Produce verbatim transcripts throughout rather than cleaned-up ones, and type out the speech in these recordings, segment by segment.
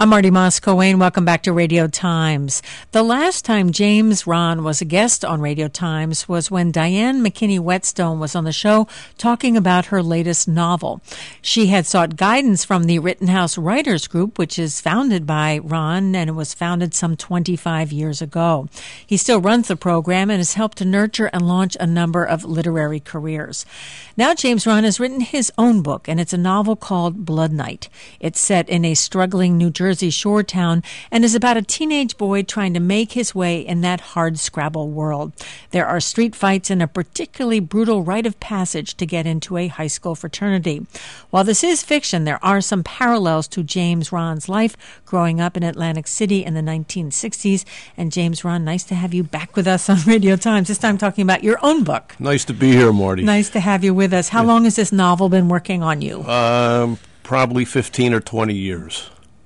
I'm Marty Moscoe-Wayne. Welcome back to Radio Times. The last time James Rahn was a guest on Radio Times was when Diane McKinney-Whetstone was on the show talking about her latest novel. She had sought guidance from the Rittenhouse Writers Group, which is founded by Rahn, and it was founded some twenty-five years ago. He still runs the program and has helped to nurture and launch a number of literary careers. Now James Rahn has written his own book, and it's a novel called Blood Night. It's set in a struggling New Jersey shore town and is about a teenage boy trying to make his way in that hard-scrabble world. There are street fights and a particularly brutal rite of passage to get into a high school fraternity. While this is fiction, there are some parallels to James Rahn's life growing up in Atlantic City in the nineteen sixties. And James Rahn, nice to have you back with us on Radio Times, this time talking about your own book. Nice to be here, Marty. Nice to have you with us. How yeah. long has this novel been working on you? Um, probably fifteen or twenty years.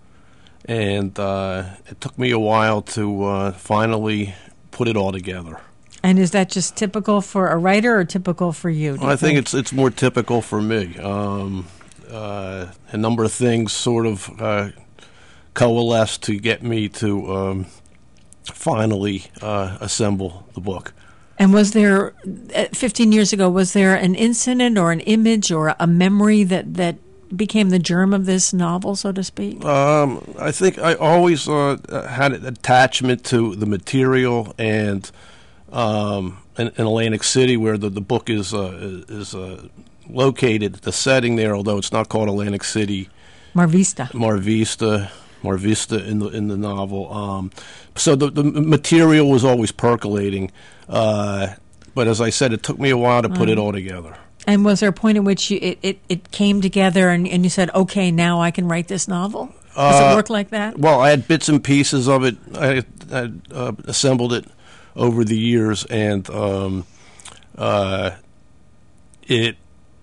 And uh, it took me a while to uh, finally put it all together. And is that just typical for a writer or typical for you? Well, you I think, think it's it's more typical for me. Um, uh, a number of things sort of uh, coalesced to get me to um, finally uh, assemble the book. And was there, fifteen years ago, was there an incident or an image or a memory that, that became the germ of this novel, so to speak? Um, I think I always uh, had an attachment to the material, and um, in, in Atlantic City, where the, the book is uh, is uh, located, the setting there, although it's not called Atlantic City, Mar Vista. Mar Vista, Mar Vista in the in the novel. Um, so the the material was always percolating, uh, but as I said, it took me a while to put mm. it all together. And was there a point at which you, it, it, it came together and, and you said, okay, now I can write this novel? Does uh, it work like that? Well, I had bits and pieces of it. I had uh, assembled it over the years, and um, uh, it.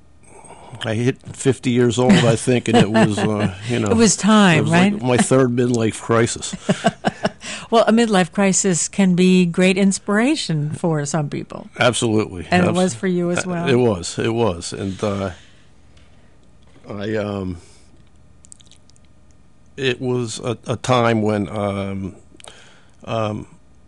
I hit fifty years old, I think, and it was, uh, you know. It was time, it was right? Like my third midlife crisis. Well, a midlife crisis can be great inspiration for some people. Absolutely. And Absol- it was for you as well. It was. It was. And uh, I, um, it was a, a time when um, um,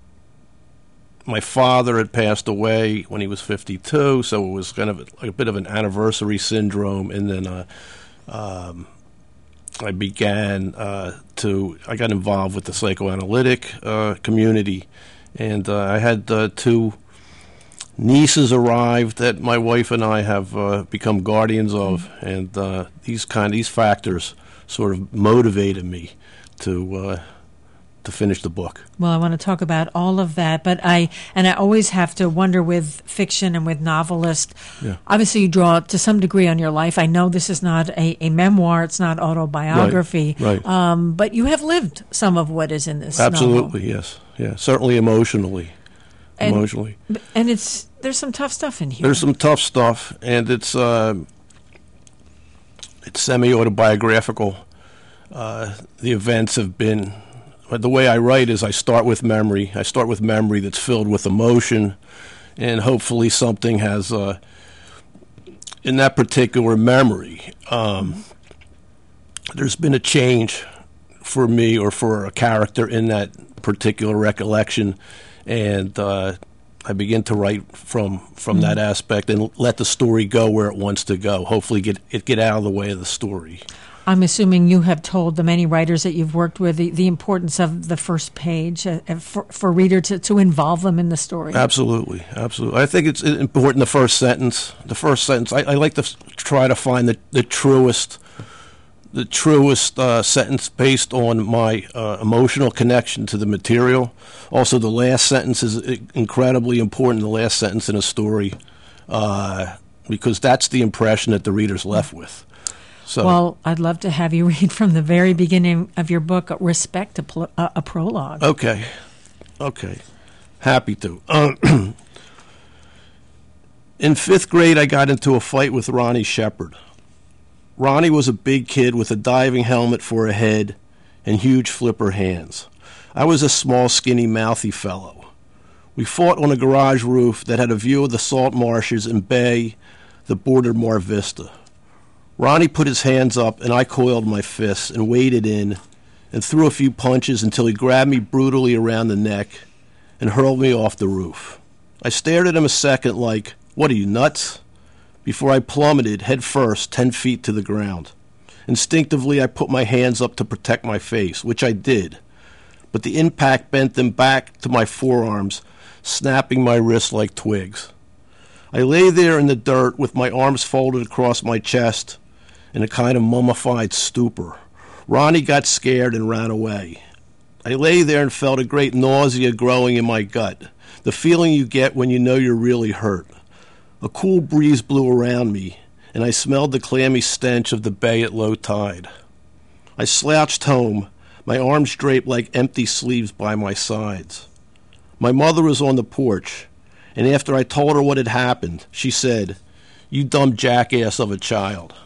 my father had passed away when he was fifty-two, so it was kind of a, a bit of an anniversary syndrome. And then uh, um, I began uh, to, I got involved with the psychoanalytic uh, community, and uh, I had uh, two nieces arrived that my wife and I have uh, become guardians of, and uh, these kind these factors sort of motivated me to uh, to finish the book. Well, I want to talk about all of that, but I and I always have to wonder with fiction and with novelists. Yeah. Obviously, you draw to some degree on your life. I know this is not a, a memoir; it's not autobiography. Right. right. Um, but you have lived some of what is in this. Absolutely, novel. yes, yeah, certainly emotionally, and, emotionally. And it's there's some tough stuff in here. There's some tough stuff, and it's uh, it's semi-autobiographical. Uh, the events have been. But the way I write is I start with memory. I start with memory that's filled with emotion, and hopefully something has, uh, in that particular memory, um, there's been a change for me or for a character in that particular recollection, and uh, I begin to write from from mm-hmm. that aspect and let the story go where it wants to go. Hopefully get it get out of the way of the story. I'm assuming you have told the many writers that you've worked with the, the importance of the first page uh, for, for reader to, to involve them in the story. Absolutely, absolutely. I think it's important, the first sentence. The first sentence, I, I like to f- try to find the, the truest the truest uh, sentence based on my uh, emotional connection to the material. Also, the last sentence is incredibly important, the last sentence in a story, uh, because that's the impression that the reader's left with. So, well, I'd love to have you read from the very beginning of your book, Respect, a, pl- uh, a prologue. Okay. Okay. Happy to. Uh, in fifth grade, I got into a fight with Ronnie Shepard. Ronnie was a big kid with a diving helmet for a head and huge flipper hands. I was a small, skinny, mouthy fellow. We fought on a garage roof that had a view of the salt marshes and bay that bordered Mar Vista. Ronnie put his hands up, and I coiled my fists and waded in and threw a few punches until he grabbed me brutally around the neck and hurled me off the roof. I stared at him a second like, "What are you, nuts?" before I plummeted head first ten feet to the ground. Instinctively, I put my hands up to protect my face, which I did, but the impact bent them back to my forearms, snapping my wrists like twigs. I lay there in the dirt with my arms folded across my chest in a kind of mummified stupor. Ronnie got scared and ran away. I lay there and felt a great nausea growing in my gut, the feeling you get when you know you're really hurt. A cool breeze blew around me, and I smelled the clammy stench of the bay at low tide. I slouched home, my arms draped like empty sleeves by my sides. My mother was on the porch, and after I told her what had happened, she said, "You dumb jackass of a child."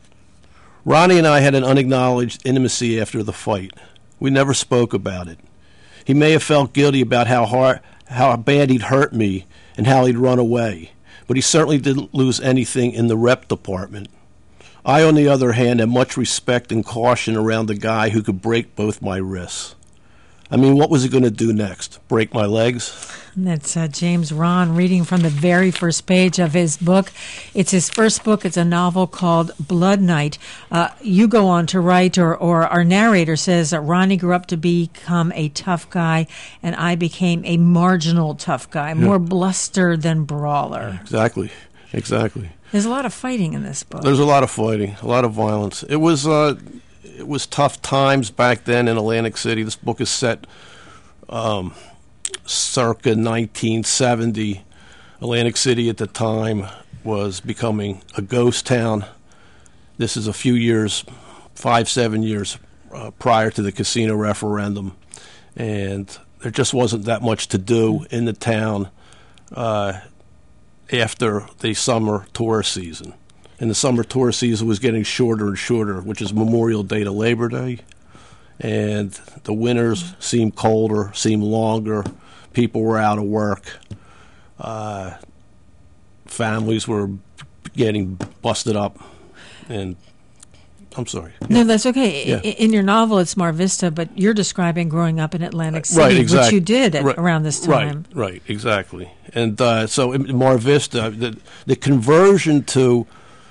Ronnie and I had an unacknowledged intimacy after the fight. We never spoke about it. He may have felt guilty about how hard, how bad he'd hurt me and how he'd run away, but he certainly didn't lose anything in the rep department. I, on the other hand, had much respect and caution around the guy who could break both my wrists. I mean, what was he going to do next? Break my legs? That's uh, James Rahn reading from the very first page of his book. It's his first book. It's a novel called Blood Night. Uh, you go on to write, or, or our narrator says that Ronnie grew up to become a tough guy, and I became a marginal tough guy, yeah. More bluster than brawler. Exactly, exactly. There's a lot of fighting in this book. There's a lot of fighting, a lot of violence. It was... Uh, It was tough times back then in Atlantic City. This book is set um, circa nineteen seventy. Atlantic City at the time was becoming a ghost town. This is a few years, five, seven years uh, prior to the casino referendum. And there just wasn't that much to do in the town uh, after the summer tourist season. And the summer tour season was getting shorter and shorter, which is Memorial Day to Labor Day. And the winters seemed colder, seemed longer. People were out of work. Uh, families were getting busted up. And I'm sorry. No, yeah. That's okay. Yeah. In your novel, it's Mar Vista, but you're describing growing up in Atlantic City, right, exactly. which you did at, right, around this time. Right, right, exactly. And uh, so in Mar Vista, the, the conversion to...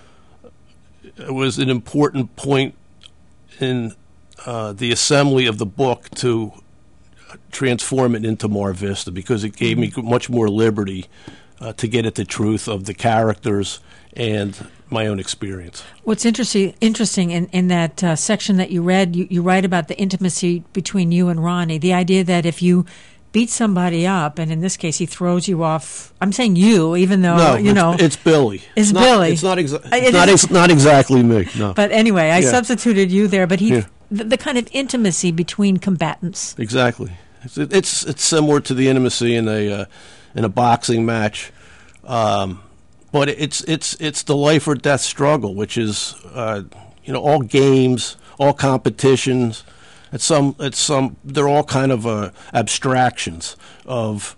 It was an important point in uh, the assembly of the book to transform it into Mar Vista, because it gave me much more liberty uh, to get at the truth of the characters and my own experience. What's interesting interesting in, in that uh, section that you read, you, you write about the intimacy between you and Ronnie, the idea that if you beat somebody up, and in this case he throws you off. I'm saying you, even though no, you know it's, it's Billy. It's, it's not, Billy. It's not exactly. It's it not, ex- not exactly me. No. But anyway, I yeah. substituted you there. But he, yeah. the, the kind of intimacy between combatants. Exactly. It's it's, it's similar to the intimacy in a uh, in a boxing match, um, but it's it's it's the life or death struggle, which is uh, you know all games, all competitions. It's some, it's some. They're all kind of uh, abstractions of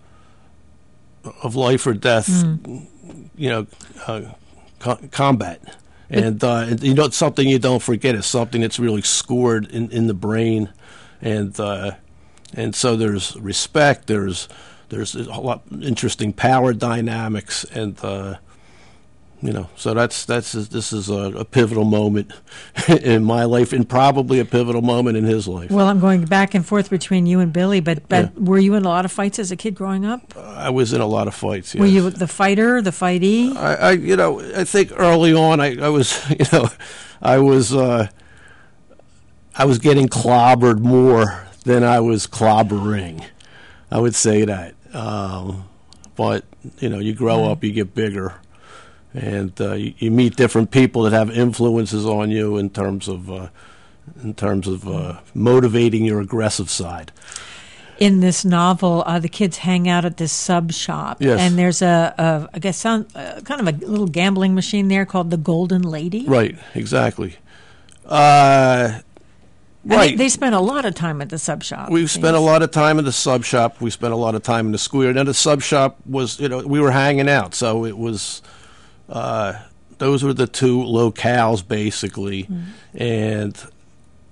of life or death, mm. you know, uh, co- combat, and, uh, and you know, it's something you don't forget. It's something that's really scored in, in the brain, and uh, and so there's respect. There's there's a lot of interesting power dynamics, and uh, you know, so that's that's this is a, a pivotal moment in my life, and probably a pivotal moment in his life. Well, I'm going back and forth between you and Billy, but but yeah. were you in a lot of fights as a kid growing up? Uh, I was in a lot of fights. Yes. Were you the fighter, the fightee? I, I you know, I think early on, I, I was, you know, I was uh, I was getting clobbered more than I was clobbering. I would say that, um, but you know, you grow right. up, you get bigger. And uh, you, you meet different people that have influences on you in terms of uh, in terms of uh, motivating your aggressive side. In this novel, uh, the kids hang out at this sub shop, yes. and there's a, a I guess sound, uh, kind of a little gambling machine there called the Golden Lady. Right, exactly. Uh, right. They, they spent a lot of time at the sub shop. We spent a lot of time in the sub shop. We spent a lot of time in the square. Now the sub shop was, you know, we were hanging out, so it was. Uh, those were the two locales, basically, mm. and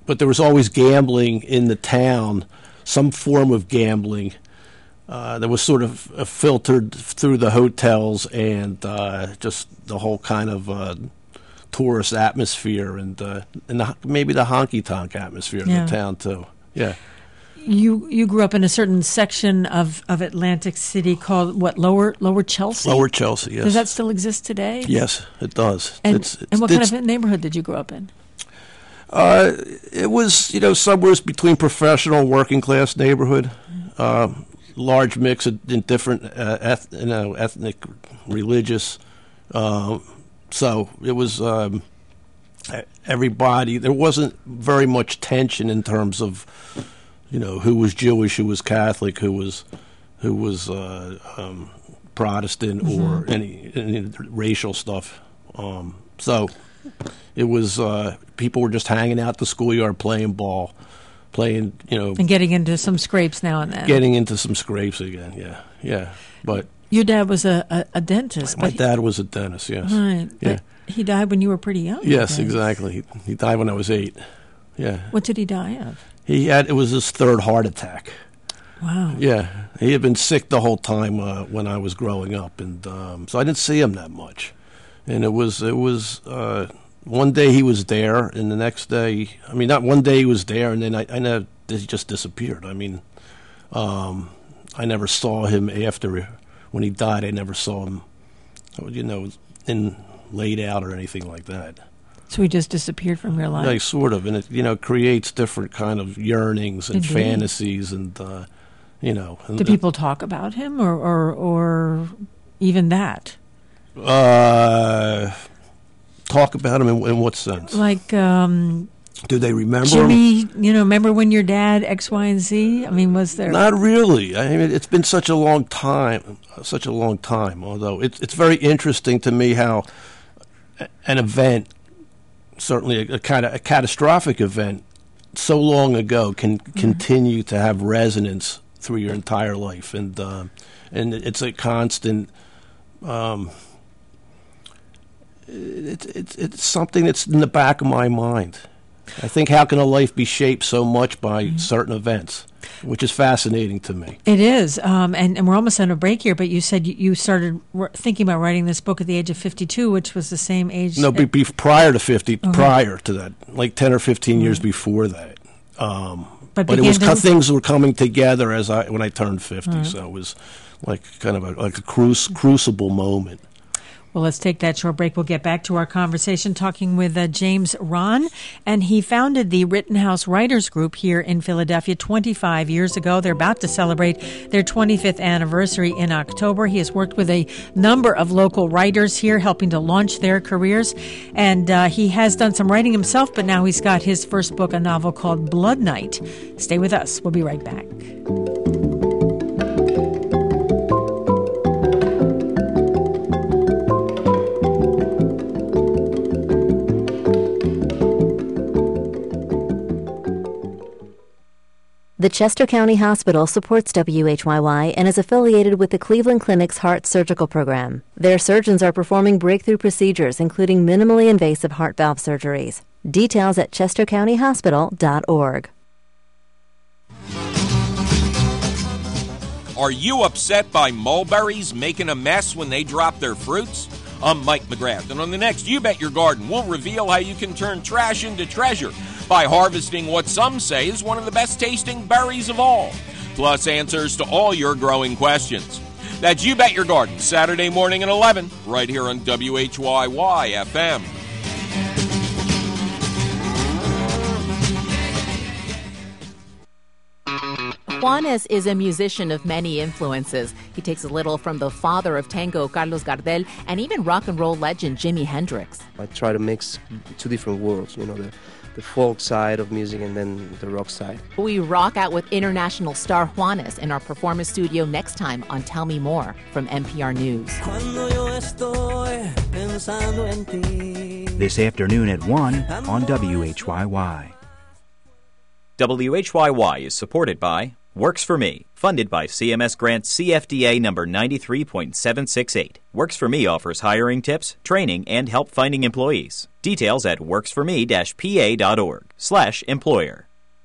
but there was always gambling in the town, some form of gambling. Uh, that was sort of uh, filtered through the hotels and uh, just the whole kind of uh, tourist atmosphere and uh, and the, maybe the honky-tonk atmosphere yeah. of the town, too. Yeah. You you grew up in a certain section of, of Atlantic City called, what, Lower Lower Chelsea? Lower Chelsea, yes. Does that still exist today? Yes, it does. And, it's, it's, and what it's, kind of neighborhood did you grow up in? Uh, it was, you know, somewhere between professional and working class neighborhood. Uh, large mix of in different uh, eth- you know, ethnic, religious. Uh, so it was um, everybody. There wasn't very much tension in terms of, you know, who was Jewish, who was Catholic, who was who was uh, um, Protestant, mm-hmm. or any, any racial stuff. Um, so it was uh, people were just hanging out the schoolyard playing ball. Playing, you know, and getting into some scrapes now and then. Getting into some scrapes again, yeah, yeah. But your dad was a, a, a dentist. My but dad was a dentist, yes. Right. Yeah. But he died when you were pretty young. Yes, exactly. He, he died when I was eight. Yeah. What did he die of? He had it was his third heart attack. Wow. Yeah, he had been sick the whole time uh, when I was growing up, and um, so I didn't see him that much. And it was it was. Uh, One day he was there, and the next day, I mean, not one day he was there, and then I, I never, he just disappeared. I mean, um, I never saw him after, when he died, I never saw him, you know, in laid out or anything like that. So he just disappeared from your life? Like, sort of, and it, you know, creates different kind of yearnings and Indeed. fantasies, and, uh, you know. And, Do people talk about him, or, or, or even that? Uh... Talk about him in, in what sense? Like, um, do they remember Jimmy, him? you know, remember when your dad X, Y, and Z? I mean, was there? Not really. I mean, it's been such a long time, such a long time. Although it's it's very interesting to me how an event, certainly a, a kind of a catastrophic event, so long ago can mm-hmm. continue to have resonance through your entire life, and uh, and it's a constant. Um, It's it's it's something that's in the back of my mind. I think, how can a life be shaped so much by mm-hmm. certain events, which is fascinating to me. It is, um, and, and we're almost on a break here, but you said you, you started r- thinking about writing this book at the age of fifty-two, which was the same age. No, be, be prior to fifty, okay. prior to that, like ten or fifteen mm-hmm. years before that. Um, but but it was to... things were coming together as I when I turned fifty, right. so it was like kind of a, like a cru- crucible moment. Well, let's take that short break. We'll get back to our conversation talking with uh, James Rahn. And he founded the Rittenhouse Writers Group here in Philadelphia twenty-five years ago. They're about to celebrate their twenty-fifth anniversary in October. He has worked with a number of local writers here, helping to launch their careers. And uh, he has done some writing himself, but now he's got his first book, a novel called Blood Night. Stay with us. We'll be right back. The Chester County Hospital supports W H Y Y and is affiliated with the Cleveland Clinic's Heart Surgical Program. Their surgeons are performing breakthrough procedures, including minimally invasive heart valve surgeries. Details at chester county hospital dot org. Are you upset by mulberries making a mess when they drop their fruits? I'm Mike McGrath, and on the next You Bet Your Garden, we'll reveal how you can turn trash into treasure by harvesting what some say is one of the best tasting berries of all, plus answers to all your growing questions. That's You Bet Your Garden, Saturday morning at eleven, right here on W H Y Y F M. Juanes is a musician of many influences. He takes a little from the father of tango, Carlos Gardel, and even rock and roll legend Jimi Hendrix. I try to mix two different worlds, you know, the, the folk side of music and then the rock side. We rock out with international star Juanes in our performance studio next time on Tell Me More from N P R News. This afternoon at one on W H Y Y. W H Y Y is supported by Works for Me, funded by C M S Grant C F D A number ninety-three point seven six eight. Works for Me offers hiring tips, training, and help finding employees. Details at worksforme-pa.org slash employer.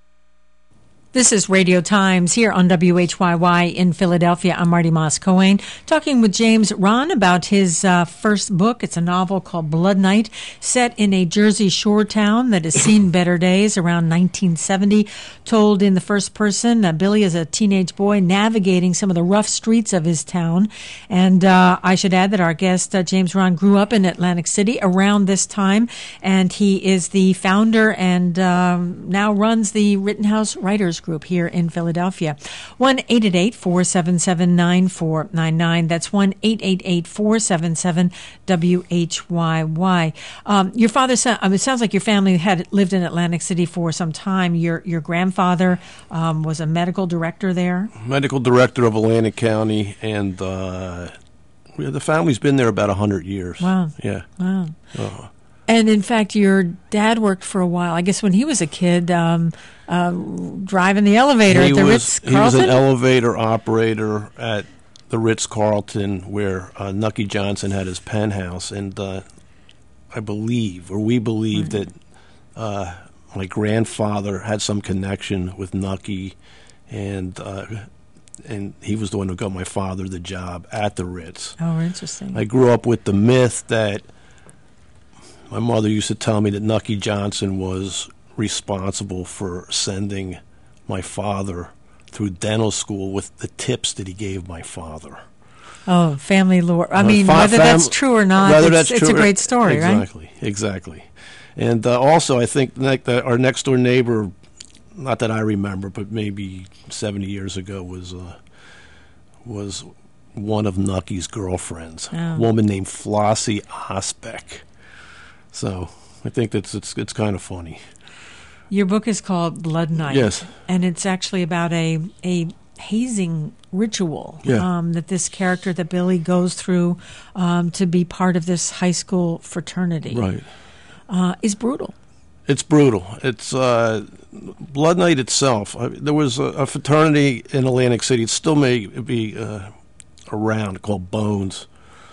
This is Radio Times here on W H Y Y in Philadelphia. I'm Marty Moss-Cohen, talking with James Rahn about his uh, first book. It's a novel called Blood Night, set in a Jersey Shore town that has seen better days around nineteen seventy. Told in the first person, uh, Billy is a teenage boy navigating some of the rough streets of his town. And uh, I should add that our guest, uh, James Rahn, grew up in Atlantic City around this time, and he is the founder and um, now runs the Rittenhouse Writers Group here in Philadelphia. one eight eight eight, four seven seven, nine four nine nine. That's one eight eight eight, four seven seven, W H Y Y. Um, your father, I mean, it sounds like your family had lived in Atlantic City for some time. Your your grandfather um, was a medical director there? Medical director of Atlantic County, and uh, the family's been there about one hundred years. Wow. Yeah. Wow. Uh, And in fact, your dad worked for a while, I guess when he was a kid, um, uh, driving the elevator he at the was, Ritz-Carlton? He was an elevator operator at the Ritz-Carlton where uh, Nucky Johnson had his penthouse. And uh, I believe, or we believe, right. that uh, my grandfather had some connection with Nucky, and uh, and he was the one who got my father the job at the Ritz. Oh, interesting. I grew up with the myth that my mother used to tell me that Nucky Johnson was responsible for sending my father through dental school with the tips that he gave my father. Oh, family lore. I My mean, fa- whether fam- that's true or not, whether it's, that's it's true a great story, exactly, right? Exactly, exactly. And uh, also, I think ne- that our next-door neighbor, not that I remember, but maybe seventy years ago, was uh, was one of Nucky's girlfriends, Oh. a woman named Flossie Osbeck. So I think that's it's it's kind of funny. Your book is called Blood Night. Yes. And it's actually about a a hazing ritual Yeah. um, that this character that Billy goes through um, to be part of this high school fraternity. Right. Uh, is brutal. It's brutal. It's uh, Blood Night itself. I, there was a, a fraternity in Atlantic City. It still may be uh, around, called Bones.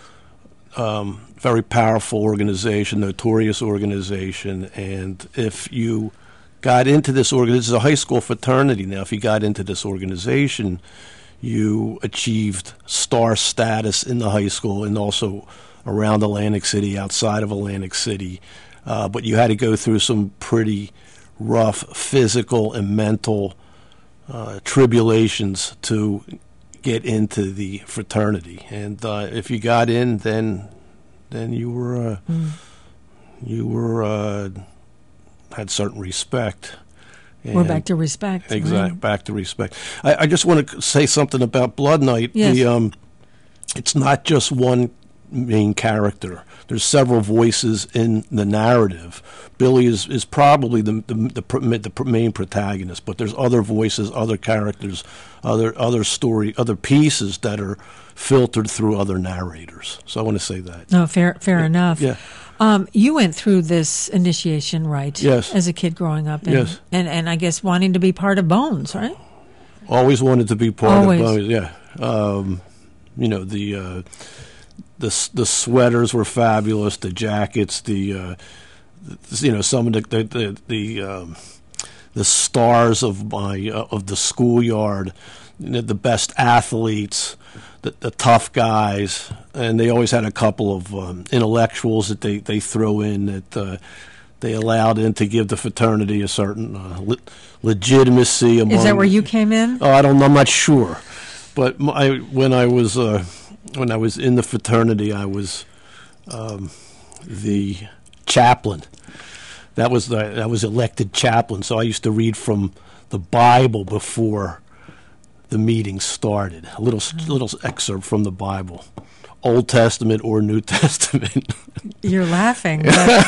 Um, very powerful organization, notorious organization, and if you got into this organization, this is a high school fraternity now, if you got into this organization, you achieved star status in the high school and also around Atlantic City, outside of Atlantic City, uh, but you had to go through some pretty rough physical and mental uh, tribulations to get into the fraternity, and uh, if you got in, then then you were uh, mm. you were uh, had certain respect. And we're back to respect. Exactly, right? Back to respect. I, I just want to say something about Blood Night. Yes. The, um, it's not just one main character. There's several voices in the narrative. Billy is, is probably the, the the the main protagonist, but there's other voices, other characters, other other story, other pieces that are filtered through other narrators. So I want to say that. No, fair fair yeah. enough. Yeah. Um, you went through this initiation, right? Yes. As a kid growing up, and, yes. and and I guess wanting to be part of Bones, right? Always wanted to be part Always. of Bones. Yeah. Um, you know the. Uh, The the sweaters were fabulous. The jackets, the, uh, the you know some of the the the, the, um, the stars of my uh, of the schoolyard, you know, the best athletes, the, the tough guys, and they always had a couple of um, intellectuals that they, they throw in that uh, they allowed in to give the fraternity a certain uh, le- legitimacy. Among, Is that where you came in? Oh, I don't. I'm not sure, but my, when I was. Uh, When I was in the fraternity, I was um, the chaplain. That was the I was elected chaplain, so I used to read from the Bible before the meeting started. A little little excerpt from the Bible, Old Testament or New Testament. You're laughing, but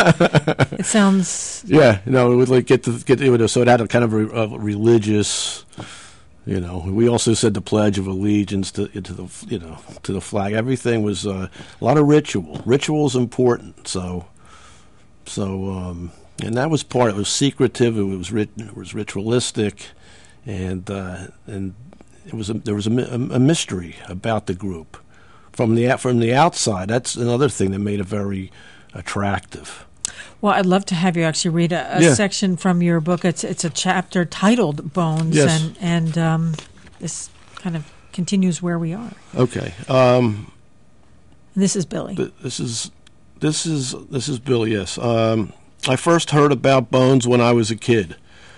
uh, it sounds. Yeah, no, it would like get to get it would, so it had a kind of a, a religious. You know, we also said the Pledge of Allegiance to, to the you know to the flag. Everything was uh, a lot of ritual. Ritual is important. So, so um, and that was part. It was secretive. It was rit- it was ritualistic, and uh, and it was a, there was a, a mystery about the group from the from the outside. That's another thing that made it very attractive. Well, I'd love to have you actually read a, a Yeah. section from your book. It's it's a chapter titled Bones, Yes. and and um, this kind of continues where we are. Okay, um, And this is Billy. th- this is this is this is Bill. Yes, um, I first heard about Bones when I was a kid.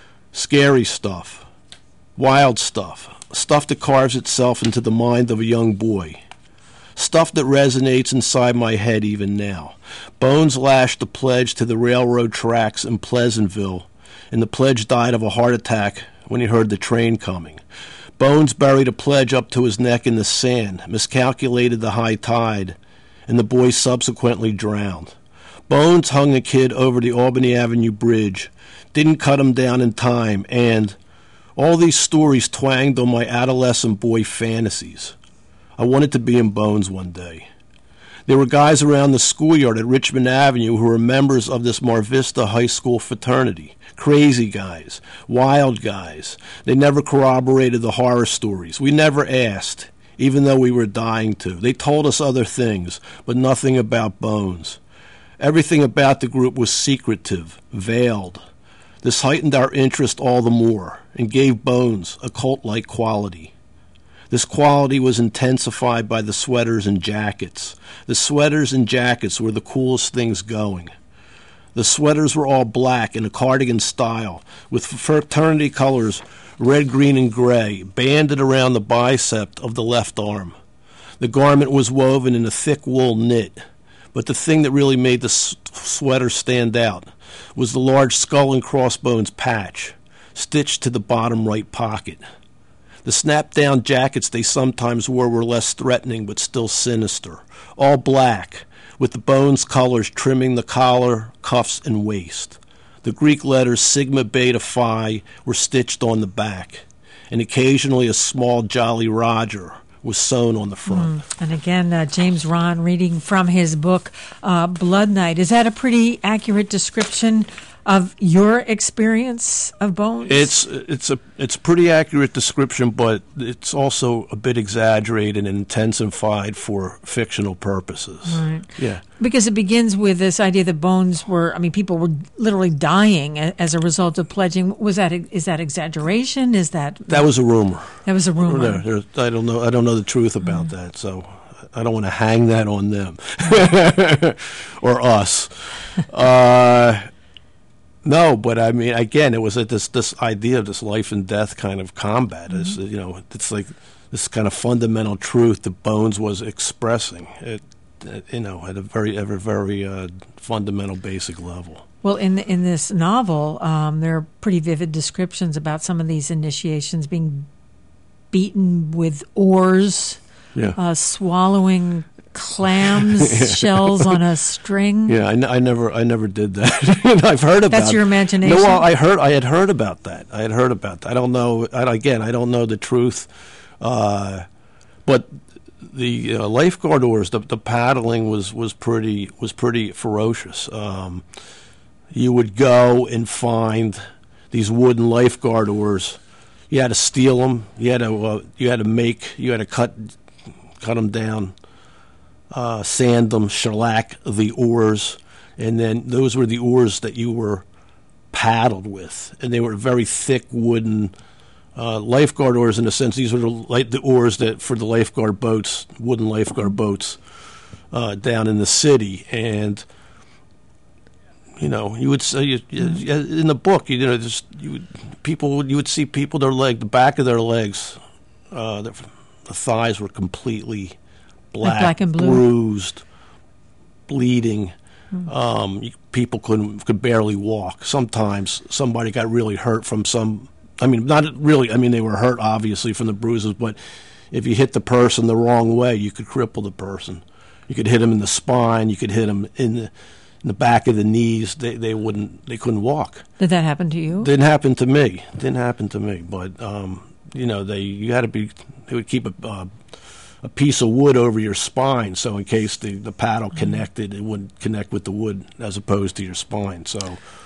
Scary stuff, wild stuff, stuff that carves itself into the mind of a young boy. Stuff that resonates inside my head even now. Bones lashed the pledge to the railroad tracks in Pleasantville, and the pledge died of a heart attack when he heard the train coming. Bones buried a pledge up to his neck in the sand, miscalculated the high tide, and the boy subsequently drowned. Bones hung the kid over the Albany Avenue Bridge, didn't cut him down in time, and all these stories twanged on my adolescent boy fantasies. I wanted to be in Bones one day. There were guys around the schoolyard at Richmond Avenue who were members of this Mar Vista High School fraternity. Crazy guys, wild guys. They never corroborated the horror stories. We never asked, even though we were dying to. They told us other things, but nothing about Bones. Everything about the group was secretive, veiled. This heightened our interest all the more and gave Bones a cult-like quality. This quality was intensified by the sweaters and jackets. The sweaters and jackets were the coolest things going. The sweaters were all black in a cardigan style, with fraternity colors red, green, and gray banded around the bicep of the left arm. The garment was woven in a thick wool knit, but the thing that really made the s- sweater stand out was the large skull and crossbones patch, stitched to the bottom right pocket. The snap-down jackets they sometimes wore were less threatening but still sinister, all black, with the Bones colors trimming the collar, cuffs, and waist. The Greek letters Sigma Beta Phi were stitched on the back, and occasionally a small Jolly Roger was sewn on the front. Mm. And again, uh, James Rahn reading from his book, uh, Blood Night. Is that a pretty accurate description of your experience of Bones? It's it's a it's a pretty accurate description, but it's also a bit exaggerated and intensified for fictional purposes. Right. Yeah. Because it begins with this idea that Bones were, I mean, people were literally dying a- as a result of pledging. Was that, is that exaggeration? Is that... That was a rumor. That was a rumor. There, there, I don't know. I don't know the truth about mm-hmm. that, so I don't want to hang that on them or us. Uh, no, but I mean, again, it was a, this this idea of this life and death kind of combat. Mm-hmm. It's, you know, it's like this kind of fundamental truth that Bones was expressing. It, it, you know, at a very, at a very uh, fundamental, basic level. Well, in in this novel, um, there are pretty vivid descriptions about some of these initiations being beaten with oars, yeah. uh, swallowing clams, yeah. shells on a string. Yeah, I, n- I never, I never did that. I've heard about. That's your imagination. No, well, I heard, I had heard about that. I had heard about that. I don't know. I, again, I don't know the truth, uh, but the uh, lifeguard oars, the, the paddling was, was pretty was pretty ferocious. Um, you would go and find these wooden lifeguard oars. You had to steal them. You had to uh, you had to make you had to cut cut them down. Uh, sand them, shellac the oars, and then those were the oars that you were paddled with, and they were very thick wooden uh, lifeguard oars. In a sense, these were the, like the oars that for the lifeguard boats, wooden lifeguard boats uh, down in the city. And you know, you would say you, you, in the book, you know, just you would, people you would see people their leg, the back of their legs, uh, the, the thighs were completely Black, like black and blue, bruised, bleeding. Mm. Um, you, people couldn't could barely walk. Sometimes somebody got really hurt from some. I mean, not really. I mean, they were hurt obviously from the bruises, but if you hit the person the wrong way, you could cripple the person. You could hit them in the spine. You could hit them in the in the back of the knees. They they wouldn't. They couldn't walk. Did that happen to you? Didn't happen to me. Didn't happen to me. But um, you know, they you had to be. They would keep a. Uh, a piece of wood over your spine, so in case the, the paddle connected, it wouldn't connect with the wood as opposed to your spine. So,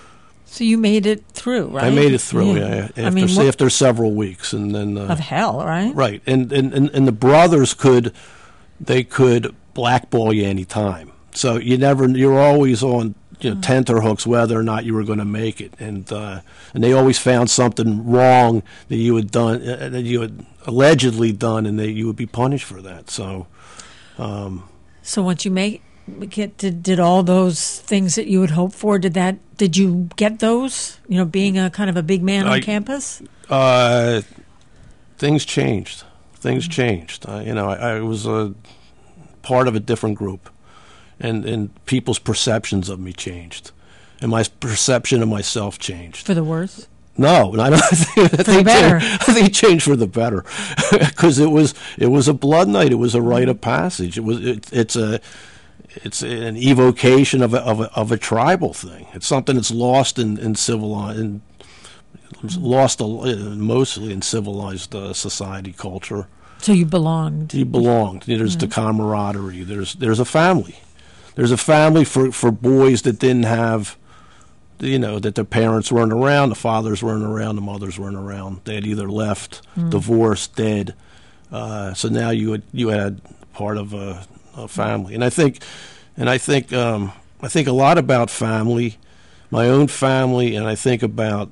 So you made it through, right? I made it through, yeah. yeah. After, I mean, say, what- after several weeks, and then uh, of hell, right? right, and, and and and the brothers could, they could blackball you any time. So you never, you're always on, you know, tenterhooks whether or not you were going to make it, and uh, and they always found something wrong that you had done, uh, that you had allegedly done, and that you would be punished for that. So, um, So once you make get did, did all those things that you would hope for, did that did you get those? You know, being a kind of a big man on I- campus? uh, things changed. Things changed. Uh, you know, I, I was a part of a different group, and and people's perceptions of me changed, and my perception of myself changed. For the worse? No, I don't think, I the think it better. changed- I think it changed for the better, because it was it was a blood night. It was a rite of passage. It was it, it's a it's an evocation of a, of a of a tribal thing. It's something that's lost in in civilized in, lost a, mostly in civilized uh, society culture. So you belonged. You belonged. There's the camaraderie. There's there's a family. There's a family for, for boys that didn't have, you know, that their parents weren't around, the fathers weren't around, the mothers weren't around. They had either left, divorced, dead. Uh, so now you had you had part of a, a family, and I think, and I think um, I think a lot about family, my own family, and I think about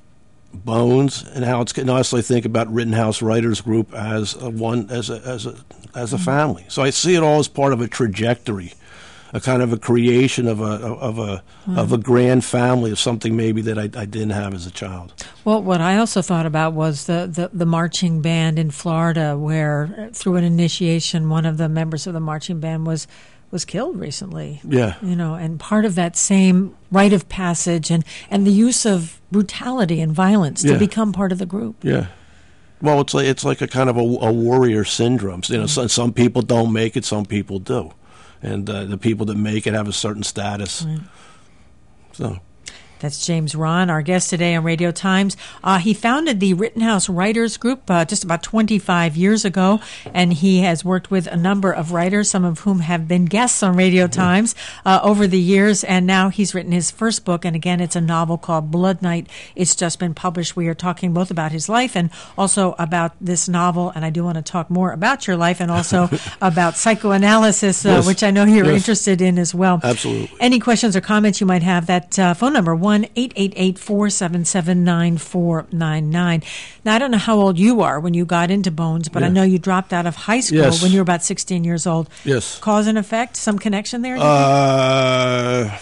Bones and how it's. And also, I think about Rittenhouse Writers Group as a one as a as a as a family. So I see it all as part of a trajectory, a kind of a creation of a of a of a grand family of something maybe that I, I didn't have as a child. Well, what I also thought about was the, the, the marching band in Florida, where uh, through an initiation, one of the members of the marching band was was killed recently. Yeah. You know, and part of that same rite of passage and, and the use of brutality and violence to Yeah. become part of the group. Yeah. Well, it's like it's like a kind of a, a warrior syndrome. You know, some, some people don't make it, some people do, and uh, the people that make it have a certain status. So. That's James Rahn, our guest today on Radio Times. Uh, he founded the Rittenhouse Writers Group uh, just about twenty-five years ago, and he has worked with a number of writers, some of whom have been guests on Radio Times uh, over the years, and now he's written his first book, and again, it's a novel called Blood Night. It's just been published. We are talking both about his life and also about this novel, and I do want to talk more about your life and also about psychoanalysis, uh, Yes. which I know you're Yes. interested in as well. Absolutely. Any questions or comments you might have, that uh, phone number, one eight eight eight, four seven seven, nine four nine nine. Now, I don't know how old you are when you got into Bones, but I Yeah. know you dropped out of high school Yes. when you were about sixteen years old. Yes. Cause and effect? Some connection there? do you think? Uh,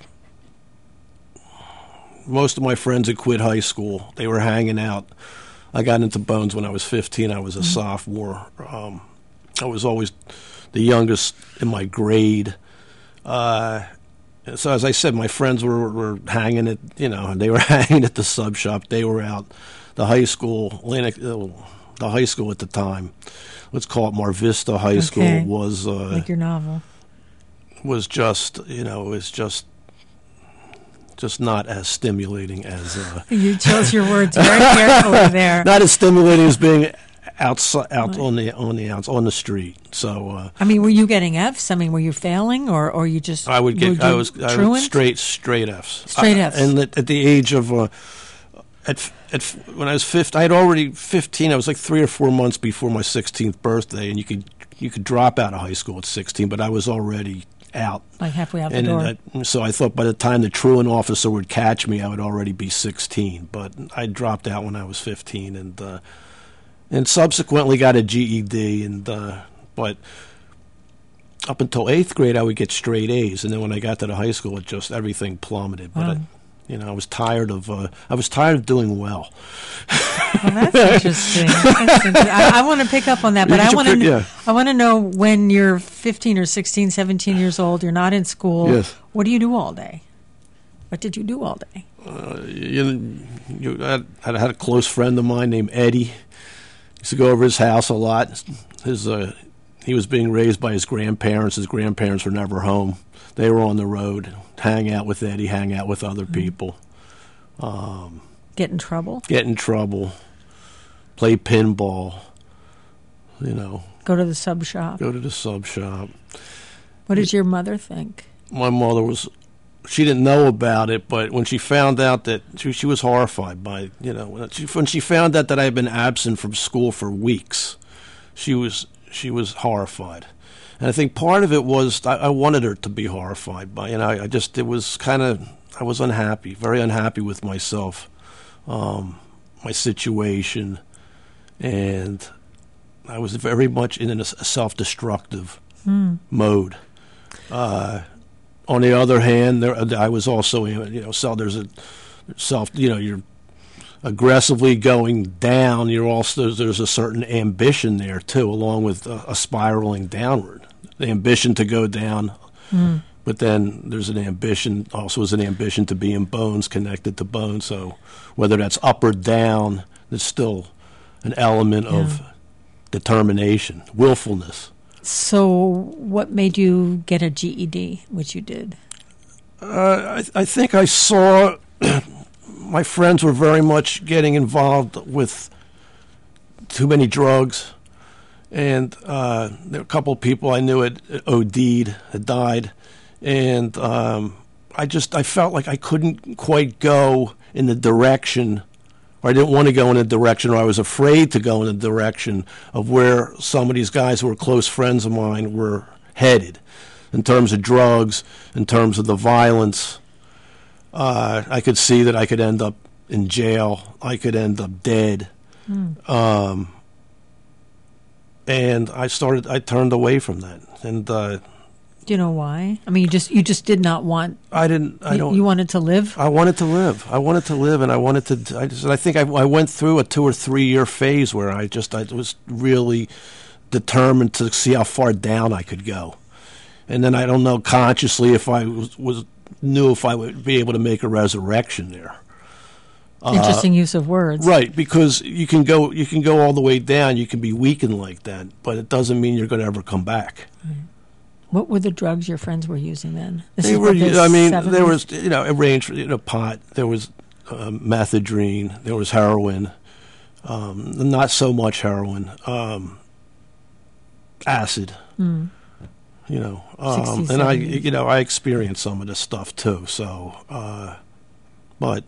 most of my friends had quit high school. They were hanging out. I got into Bones when I was fifteen. I was a sophomore. Um, I was always the youngest in my grade. Uh, so as I said, my friends were, were hanging at, you know, they were hanging at the sub shop. They were out. The high school, Atlantic, uh, the high school at the time, let's call it Mar Vista High Okay. School, was uh, Like your novel. was just, you know, it was just just not as stimulating as uh, You chose your words very carefully there. not as stimulating as being outside out on the on the outs on the street. So uh, I mean, were you getting Fs? I mean, were you failing, or, or you just I would were get I you was, I truant? was straight straight Fs. Straight I- Fs. And at, at the age of uh, at at when I was fifteen, I had already fifteen. I was like three or four months before my sixteenth birthday, and you could you could drop out of high school at sixteen, but I was already out. Like halfway out the And door. I, so I thought by the time the truant officer would catch me, I would already be sixteen. But I dropped out when I was fifteen, and uh, and subsequently got a G E D. And uh, but up until eighth grade, I would get straight A's, and then when I got to the high school, it just everything plummeted. But Wow. I, you know, I was tired of uh, I was tired of doing well. Well, that's interesting. That's interesting. I, I want to pick up on that, but You I should want to. pick- yeah. I want to know when you're fifteen or sixteen, seventeen years old. You're not in school. Yes. What do you do all day? What did you do all day? Uh, you, you, I, I had a close friend of mine named Eddie. Used to go over his house a lot. His uh, he was being raised by his grandparents. His grandparents were never home. They were on the road. Hang out with Eddie. Hang out with other people. Um, Get in trouble? get in trouble. Play pinball. You know, Go to the sub shop? go to the sub shop. What did your mother think? My mother was she didn't know about it, but when she found out that she, she was horrified by, you know, when she, when she found out that I had been absent from school for weeks, she was she was horrified. And I think part of it was I, I wanted her to be horrified by, you know, I, I just, it was kind of, I was unhappy, very unhappy with myself, um, my situation, and I was very much in a self-destructive mm. mode. Uh, on the other hand, there, I was also, you know, so there's a self, you know, you're aggressively going down. You're also, there's a certain ambition there too, along with a, a spiraling downward. The ambition to go down, mm. but then there's an ambition, also is an ambition to be in bones, connected to bones. So whether that's up or down, there's still an element yeah. of determination, willfulness. So what made you get a G E D, which you did? Uh, I, I think I saw my friends were very much getting involved with too many drugs, and uh, there were a couple of people I knew had O D'd, had died, and um, I just I felt like I couldn't quite go in the direction, or I didn't want to go in a direction, or I was afraid to go in the direction of where some of these guys who were close friends of mine were headed, in terms of drugs, in terms of the violence. Uh, I could see that I could end up in jail. I could end up dead. Mm. Um, and I started, I turned away from that. And uh, do you know why? I mean, you just you just did not want. I didn't. I you, don't. You wanted to live. I wanted to live. I wanted to live, and I wanted to. I just. I think I, I went through a two or three year phase where I just. I was really determined to see how far down I could go, and then I don't know consciously if I was, was knew if I would be able to make a resurrection there. Interesting uh, use of words, right? Because you can go. You can go all the way down. You can be weakened like that, but it doesn't mean you're going to ever come back. Right. What were the drugs your friends were using then? This they were. I mean, seventies? There was, you know, it ranged. You know, pot. There was um, methadone. There was heroin. Um, not so much heroin. Um, acid. Mm. You know, um, sixties, and I, you know, I experienced some of this stuff too. So, uh, but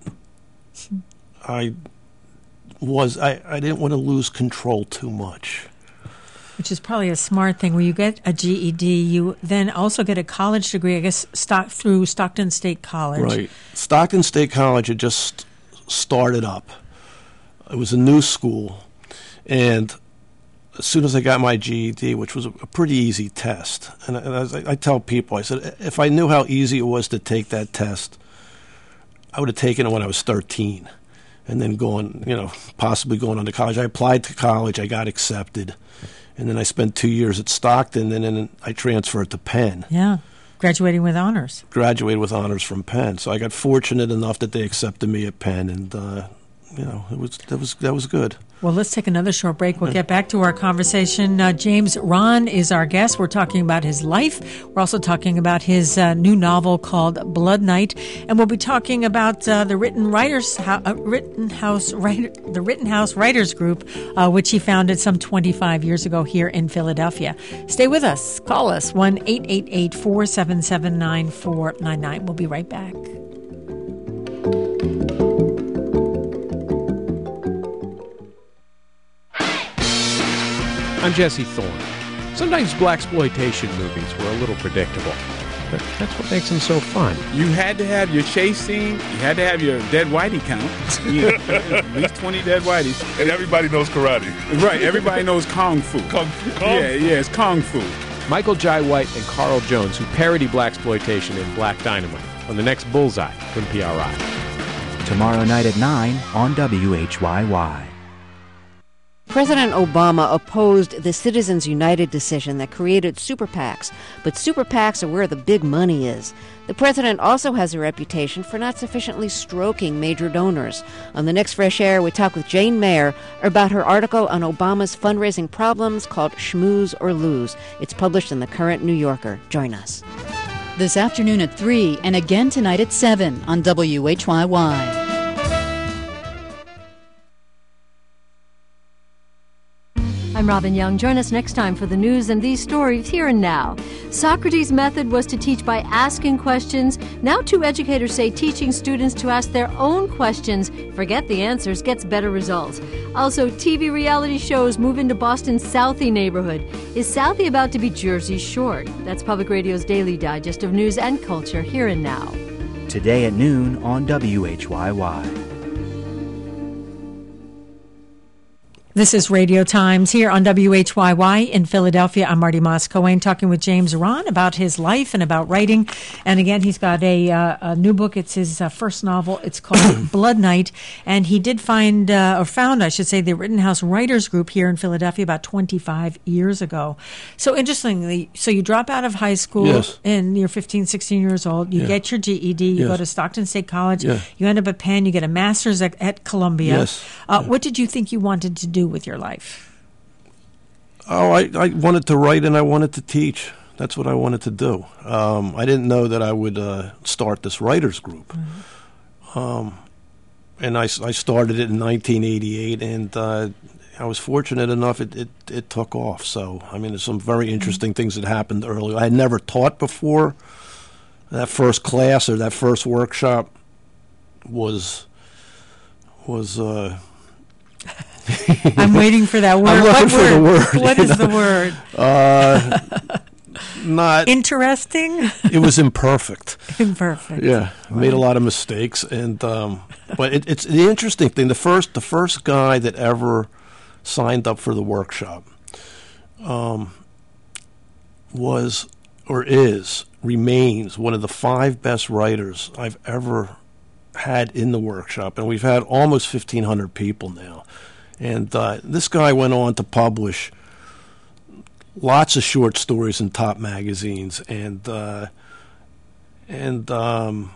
I was. I, I didn't want to lose control too much. Which is probably a smart thing. When you get a G E D, you then also get a college degree, I guess, stock, through Stockton State College. Right. Stockton State College had just started up. It was a new school. And as soon as I got my G E D, which was a, a pretty easy test, and, and as I, I tell people, I said, if I knew how easy it was to take that test, I would have taken it when I was thirteen and then going, you know, possibly going on to college. I applied to college. I got accepted. And then I spent two years at Stockton, and then I transferred to Penn. Yeah, graduating with honors. Graduated with honors from Penn. So I got fortunate enough that they accepted me at Penn, and uh, you know, it was that was that was good. Well, let's take another short break. We'll get back to our conversation. Uh, James Rahn is our guest. We're talking about his life. We're also talking about his uh, new novel called Blood Night, and we'll be talking about uh, the Written Writers, Ho- uh, Rittenhouse, Writer, the Rittenhouse Writers Group, uh, which he founded some twenty-five years ago here in Philadelphia. Stay with us. Call us one eight eight eight, four seven seven, nine four nine nine. We'll be right back. I'm Jesse Thorne. Sometimes blaxploitation movies were a little predictable, but that's what makes them so fun. You had to have your chase scene. You had to have your dead whitey count. You know, at least twenty dead whiteys. And everybody knows karate. Right. Everybody knows kung fu. Kung, kung yeah, yeah, it's kung fu. Michael Jai White and Carl Jones, who parody blaxploitation in Black Dynamite, on the next Bullseye from P R I. Tomorrow night at nine on W H Y Y. President Obama opposed the Citizens United decision that created super PACs, but super PACs are where the big money is. The president also has a reputation for not sufficiently stroking major donors. On the next Fresh Air, we talk with Jane Mayer about her article on Obama's fundraising problems called Schmooze or Lose. It's published in the Current New Yorker. Join us. This afternoon at three and again tonight at seven on W H Y Y. I'm Robin Young. Join us next time for the news and these stories here and now. Socrates' method was to teach by asking questions. Now two educators say teaching students to ask their own questions, forget the answers, gets better results. Also, T V reality shows move into Boston's Southie neighborhood. Is Southie about to be Jersey Shore? That's Public Radio's daily digest of news and culture here and now. Today at noon on W H Y Y. This is Radio Times here on W H Y Y in Philadelphia. I'm Marty Moss-Cohen talking with James Rahn about his life and about writing. And again, he's got a, uh, a new book. It's his uh, first novel. It's called Blood Night. And he did find, uh, or found, I should say, the Rittenhouse Writers Group here in Philadelphia about twenty-five years ago. So interestingly, so you drop out of high school yes. and you're fifteen, sixteen years old. You yeah. get your G E D. You yes. go to Stockton State College. Yeah. You end up at Penn. You get a master's at, at Columbia. Yes. Uh, yeah. What did you think you wanted to do with your life? Oh, I, I wanted to write and I wanted to teach. That's what I wanted to do. Um, I didn't know that I would uh, start this writers group. Mm-hmm. Um, and I, I started it in nineteen eighty-eight, and uh, I was fortunate enough it, it, it took off. So, I mean, there's some very interesting mm-hmm. things that happened early. I had never taught before. That first class or that first workshop was... was uh, I'm waiting for that word. I'm looking what for word? the word. What is know? the word? Uh, not interesting. It was imperfect. Imperfect. Yeah, I made a lot of mistakes, and um, but it, it's the interesting thing. The first, the first guy that ever signed up for the workshop um, was or is remains one of the five best writers I've ever had in the workshop, and we've had almost fifteen hundred people now. And uh, this guy went on to publish lots of short stories in top magazines, and uh, and um,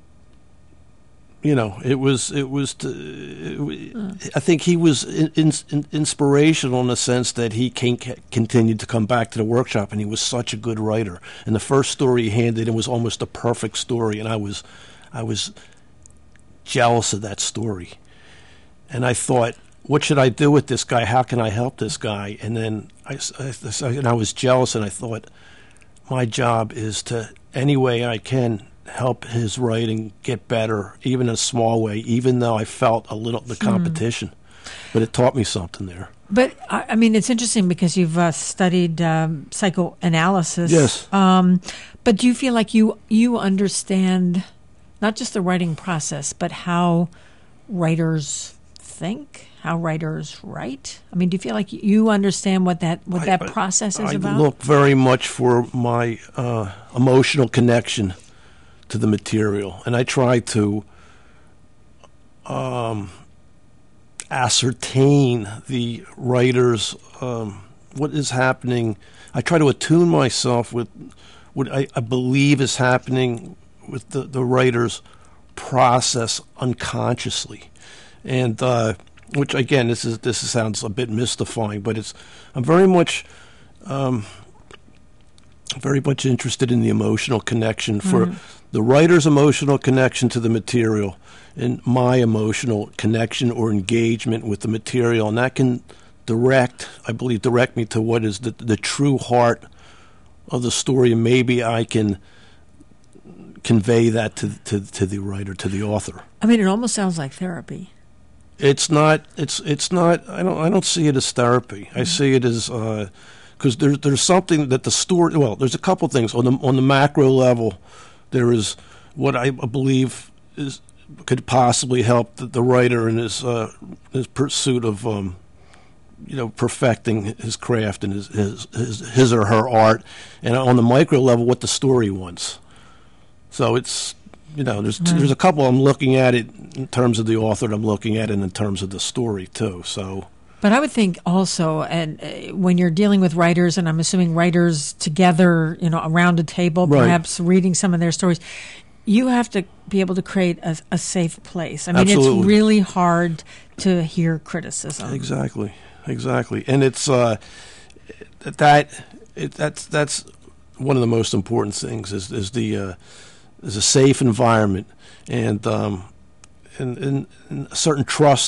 you know, it was it was. To, it, mm. I think he was in, in, in inspirational in the sense that he can, continued to come back to the workshop, and he was such a good writer. And the first story he handed in was almost a perfect story, and I was, I was jealous of that story, and I thought, what should I do with this guy? How can I help this guy? And then I, I, and I was jealous, and I thought, my job is to, any way I can, help his writing get better, even in a small way, even though I felt a little the competition. Hmm. But it taught me something there. But, I mean, it's interesting because you've uh, studied um, psychoanalysis. Yes. Um, but do you feel like you you understand not just the writing process, but how writers think, how writers write? I mean, do you feel like you understand what that what I, that process is I about? I look very much for my uh, emotional connection to the material, and I try to um, ascertain the writer's um, what is happening. I try to attune myself with what I, I believe is happening with the, the writer's process unconsciously, and uh, which again, this is this sounds a bit mystifying, but it's I'm very much um, very much interested in the emotional connection for mm-hmm. the writer's emotional connection to the material, and my emotional connection or engagement with the material, and that can direct, I believe, direct me to what is the the true heart of the story, and maybe I can convey that to, to to the writer, to the author. I mean, it almost sounds like therapy. It's not. It's it's not. I don't. I don't see it as therapy. Mm-hmm. I see it as because uh, there's there's something that the story. Well, there's a couple things on the on the macro level. There is what I believe is could possibly help the, the writer in his uh, his pursuit of um, you know perfecting his craft and his, his his his or her art, and on the micro level, what the story wants. So it's, you know, there's right. there's a couple I'm looking at it in terms of the author, and I'm looking at it in terms of the story too. So, but I would think also, and uh, when you're dealing with writers, and I'm assuming writers together, you know, around a table, right. perhaps reading some of their stories, you have to be able to create a, a safe place. I mean, Absolutely. It's really hard to hear criticism. Exactly, exactly, and it's uh, that it, that's that's one of the most important things is is the uh, is a safe environment and um, and, and, and a certain trust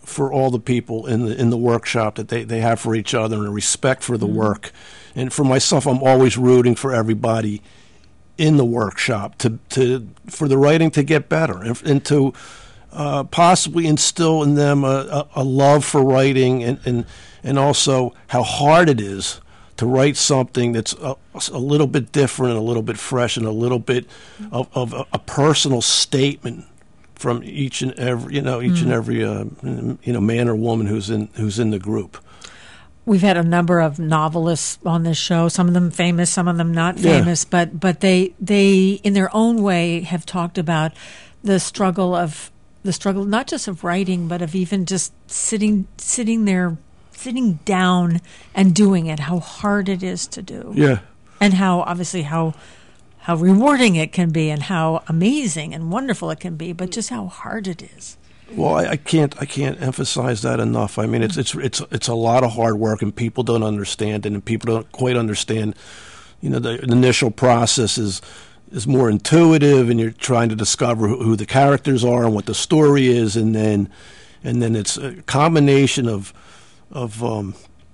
for all the people in the in the workshop that they, they have for each other, and a respect for the mm-hmm. work. And for myself, I'm always rooting for everybody in the workshop to to for the writing to get better, and, and to uh, possibly instill in them a, a, a love for writing, and, and and also how hard it is to write something that's a, a little bit different, and a little bit fresh, and a little bit of, of a, a personal statement from each and every, you know, each mm. and every, uh, you know, man or woman who's in who's in the group. We've had a number of novelists on this show. Some of them famous, some of them not famous, yeah. but but they they in their own way have talked about the struggle of the struggle not just of writing, but of even just sitting sitting there. sitting down and doing it, how hard it is to do. Yeah. And how, obviously, how how rewarding it can be, and how amazing and wonderful it can be, but just how hard it is. Well, I, I can't I can't emphasize that enough. I mean, it's it's it's it's a lot of hard work, and people don't understand it, and people don't quite understand. You know, the initial process is is more intuitive, and you're trying to discover who, who the characters are and what the story is, and then and then it's a combination of of um,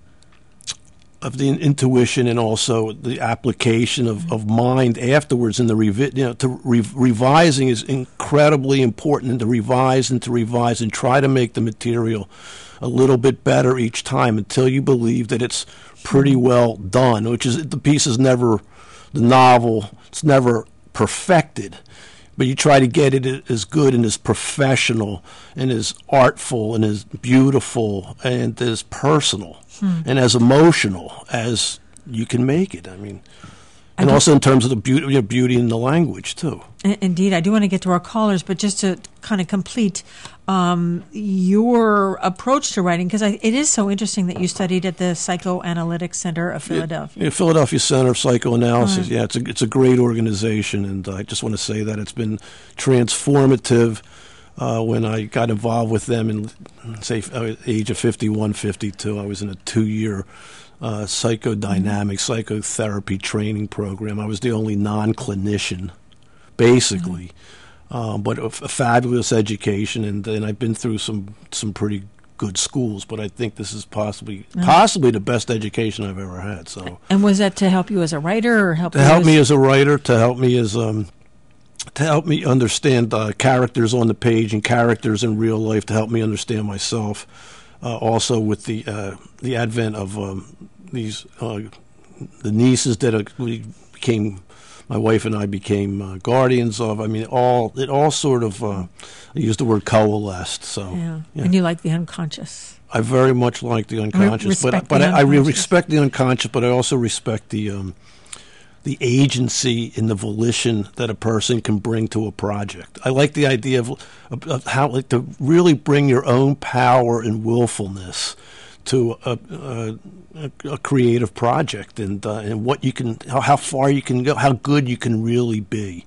of the intuition and also the application of, of mind afterwards. And the revi- you know, to re- revising is incredibly important, and to revise and to revise and try to make the material a little bit better each time until you believe that it's pretty well done. Which is, the piece is never, the novel, it's never perfected. But you try to get it as good and as professional and as artful and as beautiful and as personal hmm. and as emotional as you can make it. I mean, and I also in terms of the beauty, you know, beauty in the language, too. Indeed. I do want to get to our callers, but just to kind of complete um, your approach to writing, because it is so interesting that you studied at the Psychoanalytic Center of Philadelphia. Yeah, Philadelphia Center of Psychoanalysis. Right. Yeah, it's a, it's a great organization, and I just want to say that it's been transformative uh, when I got involved with them in, say, age of fifty-one, fifty-two. I was in a two-year Uh, psychodynamic psychotherapy training program. I was the only non-clinician, basically, mm-hmm. um, but a, a fabulous education, and, and I've been through some some pretty good schools. But I think this is possibly mm-hmm. possibly the best education I've ever had. So, and was that to help you as a writer, or help to you help as me as a writer, to help me as um, to help me understand uh, characters on the page and characters in real life, to help me understand myself. Uh, also, with the uh, the advent of um, these uh, the nieces that uh, we became, my wife and I became uh, guardians of. I mean, all it all sort of uh, I use the word coalesced. So, yeah. yeah, and you like the unconscious. I very much like the unconscious, but but the I, unconscious. I respect the unconscious, but I also respect the um, the agency and the volition that a person can bring to a project. I like the idea of, of, of how like to really bring your own power and willfulness to a, a, a creative project, and uh, and what you can, how, how far you can go, how good you can really be.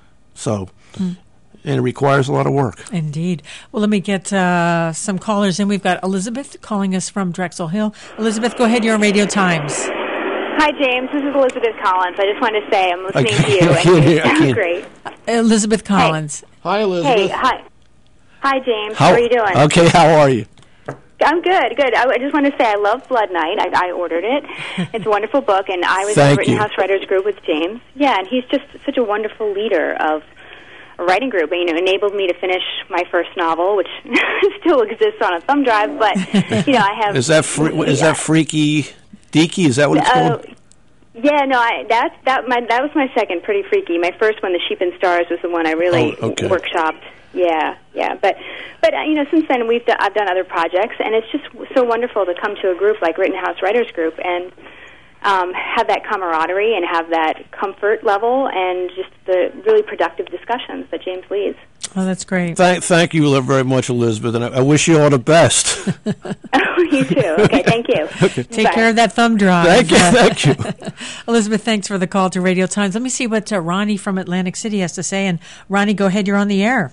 So, mm. and it requires a lot of work. Indeed. Well, let me get uh, some callers in. We've got Elizabeth calling us from Drexel Hill. Elizabeth, go ahead. You're on Radio Times. Hi, James. This is Elizabeth Collins. I just wanted to say I'm listening to you, I and you I sound great. Elizabeth Collins. Hey. Hi, Elizabeth. Hey, hi. Hi, James. How, how are you doing? Okay, how are you? I'm good, good. I, I just want to say I love Blood Night. I, I ordered it. It's a wonderful book, and I was Thank in the Rittenhouse you. Writers Group with James. Yeah, and he's just such a wonderful leader of a writing group. You know, enabled me to finish my first novel, which still exists on a thumb drive. But you know, I have. Is that fr- is yeah. that Freaky Deaky? Is that what it's uh, called? Yeah, no, I, that's that. My that was my second, Pretty Freaky. My first one, The Sheep and Stars, was the one I really oh, okay. workshopped. Yeah, yeah, but but uh, you know, since then we've do, I've done other projects, and it's just so wonderful to come to a group like Rittenhouse Writers Group and um, have that camaraderie and have that comfort level and just the really productive discussions that James leads. Oh, that's great. Thank, thank you very much, Elizabeth, and I, I wish you all the best. Oh, you too. Okay, thank you. Okay. Take Bye. care of that thumb drive. Thank you, thank you. Elizabeth, thanks for the call to Radio Times. Let me see what uh, Ronnie from Atlantic City has to say. And Ronnie, go ahead. You're on the air.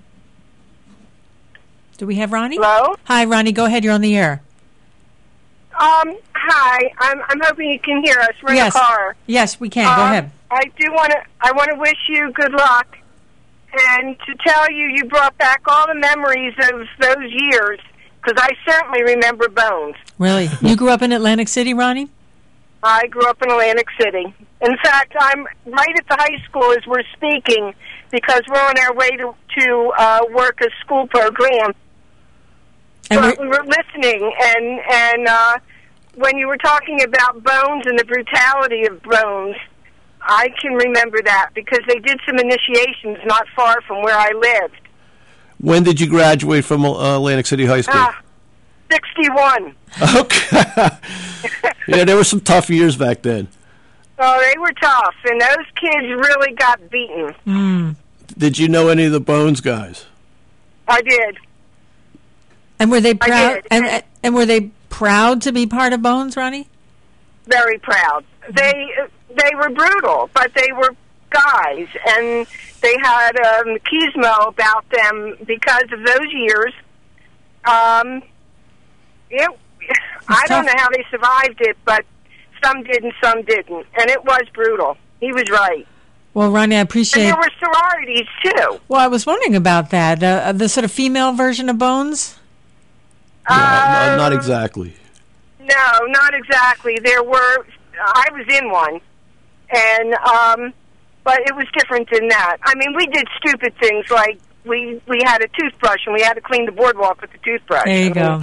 Do we have Ronnie? Hello? Hi, Ronnie. Go ahead. You're on the air. Um, hi. I'm I'm hoping you can hear us. We're yes. in the car. Yes, we can. Um, go ahead. I do want to I want to wish you good luck and to tell you you brought back all the memories of those years. because I certainly remember Bones. Really? You grew up in Atlantic City, Ronnie? I grew up in Atlantic City. In fact, I'm right at the high school as we're speaking because we're on our way to, to uh, work a school program. And but we were listening, and, and uh, when you were talking about Bones and the brutality of Bones, I can remember that because they did some initiations not far from where I lived. When did you graduate from uh, Atlantic City High School? Ah, sixty-one. Okay. Yeah, there were some tough years back then. Oh, they were tough, and those kids really got beaten. Mm. Did you know any of the Bones guys? I did. And were they I proud? did. And and were they proud to be part of Bones, Ronnie? Very proud. They they were brutal, but they were guys, and they had a um, machismo about them because of those years. Um, it, I tough. don't know how they survived it, but some did and some didn't, and it was brutal. He was right. Well, Ronnie, I appreciate. And there were sororities too. Well, I was wondering about that. Uh, the sort of female version of Bones. No, Uh, no, not exactly. No, not exactly. There were. I was in one, and um, but it was different than that. I mean, we did stupid things like we we had a toothbrush and we had to clean the boardwalk with the toothbrush. There you go.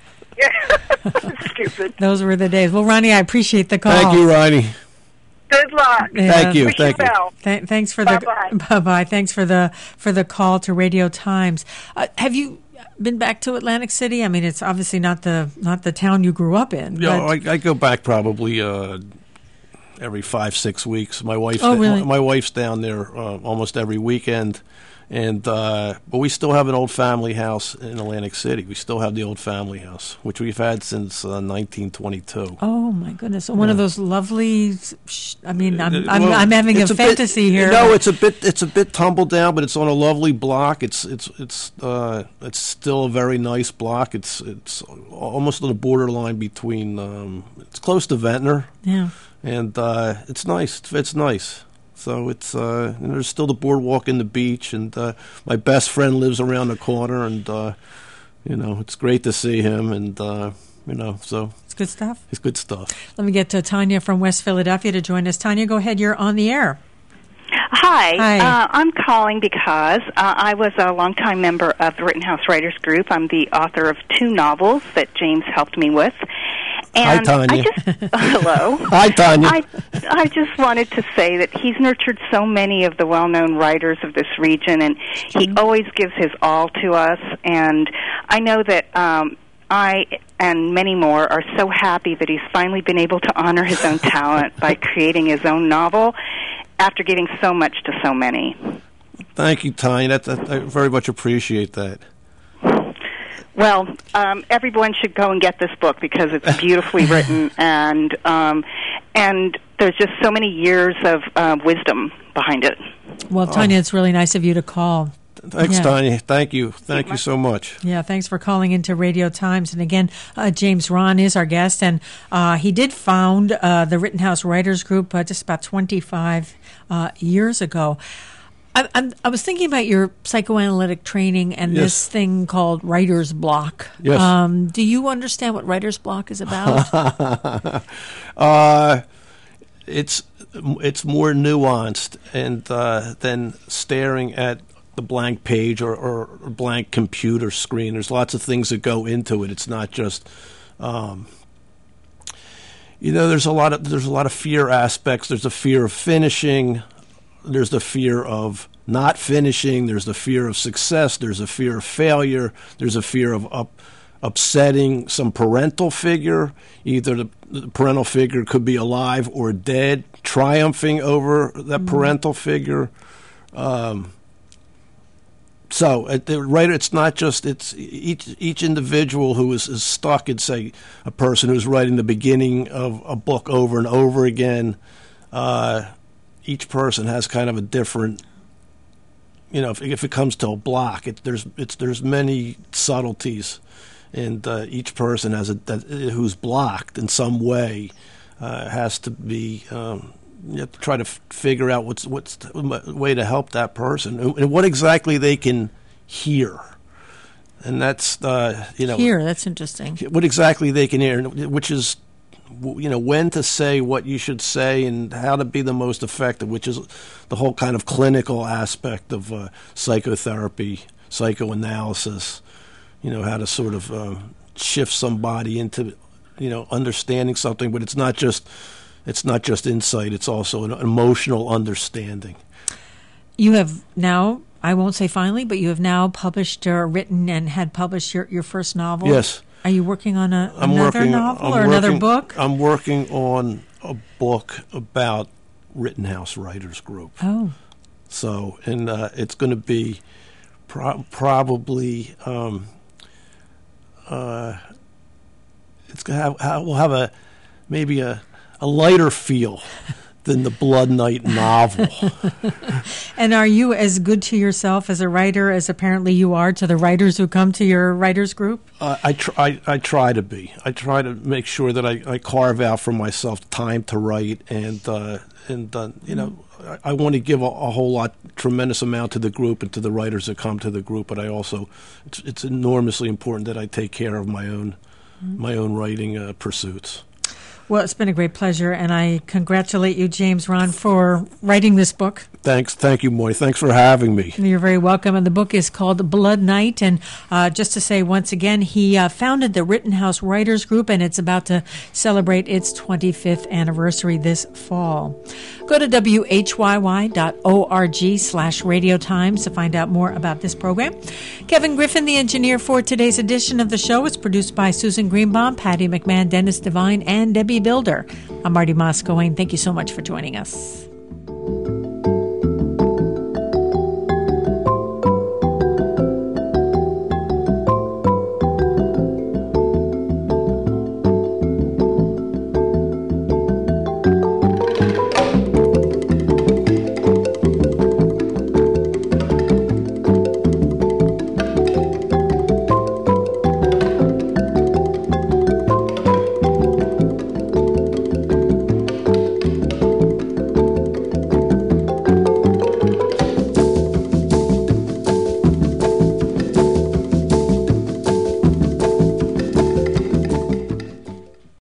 Stupid. Those were the days. Well, Ronnie, I appreciate the call. Thank you, Ronnie. Good luck. Yeah. Thank you. Wish Thank you. well. Th- thanks for the Bye-bye. bye bye. Thanks for the for the call to Radio Times. Uh, have you been back to Atlantic City? I mean, it's obviously not the not the town you grew up in. Yeah, but- I, I go back probably uh, every five, six weeks. My wife, Oh, really? my, my wife's down there uh, almost every weekend, and uh, but we still have an old family house in Atlantic City. We still have the old family house, which we've had since uh, nineteen twenty-two. Oh my goodness! So one of those lovely. Sh- I mean, I'm I'm, Well, I'm having a, it's fantasy bit, here. No, it's a bit it's a bit tumbled down, but it's on a lovely block. It's it's it's uh, it's still a very nice block. It's it's almost on the borderline between. Um, it's close to Ventnor. Yeah. And uh, it's nice. It's, it's nice. So it's uh, and there's still the boardwalk and the beach, and uh, my best friend lives around the corner, and uh, you know it's great to see him, and uh, you know so It's good stuff. it's good stuff. Let me get to Tanya from West Philadelphia to join us. Tanya, go ahead. You're on the air. Hi. Hi. Uh, I'm calling because uh, I was a longtime member of the Rittenhouse Writers Group. I'm the author of two novels that James helped me with. And Hi, Tanya. I just, uh, hello. Hi, Tanya. I, I just wanted to say that he's nurtured so many of the well-known writers of this region, and he always gives his all to us. And I know that um, I and many more are so happy that he's finally been able to honor his own talent by creating his own novel after giving so much to so many. Thank you, Tanya. That, that, I very much appreciate that. Well, um, everyone should go and get this book because it's beautifully written, and um, and there's just so many years of uh, wisdom behind it. Well, Tanya, it's really nice of you to call. Thanks, Yeah. Tanya. Thank you. Thank you so much. Yeah, thanks for calling into Radio Times. And again, uh, James Ron is our guest, and uh, he did found uh, the Rittenhouse Writers Group uh, just about twenty-five uh, years ago. I, I'm, I was thinking about your psychoanalytic training and Yes. this thing called writer's block. Yes. Um, do you understand what writer's block is about? uh, it's it's more nuanced and uh, than staring at the blank page or, or blank computer screen. There's lots of things that go into it. It's not just, um, you know, there's a lot of there's a lot of fear aspects. There's a fear of finishing. There's the fear of not finishing. There's the fear of success. There's a fear of failure. There's a fear of up, upsetting some parental figure. Either the, the parental figure could be alive or dead, triumphing over that parental figure. Um, so, at the writer, it's not just it's each each individual who is, is stuck. It's say a person who's writing the beginning of a book over and over again. Uh, each person has kind of a different, you know, if, if it comes to a block, it, there's it's there's many subtleties, and uh, each person has a that, who's blocked in some way uh, has to be. Um, you have to try to f- figure out what's what's the way to help that person and what exactly they can hear. and that's uh, you know Hear, that's interesting. What exactly they can hear, which is you know when to say what you should say and how to be the most effective, which is the whole kind of clinical aspect of uh, psychotherapy, psychoanalysis. You know how to sort of uh, shift somebody into you know understanding something, but it's not just it's not just insight; it's also an emotional understanding. You have now, I won't say finally, but you have now published or written and had published your, your first novel. Yes. Are you working on a, I'm another working, novel I'm or working, another book? I'm working on a book about Rittenhouse Writers Group. Oh. So, and uh, it's going to be pro- probably, um, uh, it's going to have, have, we'll have a, maybe a, a lighter feel than the Blood Night novel. And are you as good to yourself as a writer as apparently you are to the writers who come to your writers group? Uh, I, tr- I I try to be. I try to make sure that I, I carve out for myself time to write, and uh, and uh, you know I, I want to give a, a whole lot, tremendous amount to the group and to the writers that come to the group. But I also it's, it's enormously important that I take care of my own mm-hmm. my own writing uh, pursuits. Well, it's been a great pleasure, and I congratulate you, James Rahn, for writing this book. Thanks. Thank you, Moy. Thanks for having me. You're very welcome. And the book is called Blood Night. And uh, just to say once again, he uh, founded the Rittenhouse Writers Group, and it's about to celebrate its twenty-fifth anniversary this fall. Go to W H Y Y dot org slash Radio Times to find out more about this program. Kevin Griffin, the engineer for today's edition of the show, is produced by Susan Greenbaum, Patty McMahon, Dennis Devine, and Debbie Builder. I'm Marty Moscoe. Thank you so much for joining us.